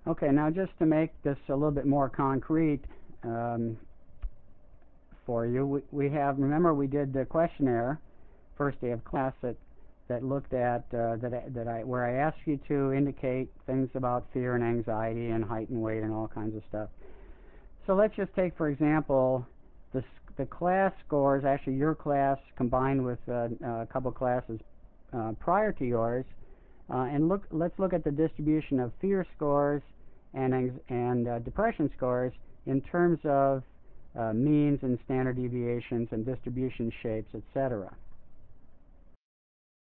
Okay, now just to make this a little bit more concrete for you, we have, remember we did the questionnaire first day of class that looked at where I asked you to indicate things about fear and anxiety and height and weight and all kinds of stuff. So let's just take, for example, the class scores, actually your class combined with a couple classes prior to yours, and let's look at the distribution of fear scores and depression scores in terms of means and standard deviations and distribution shapes, etc.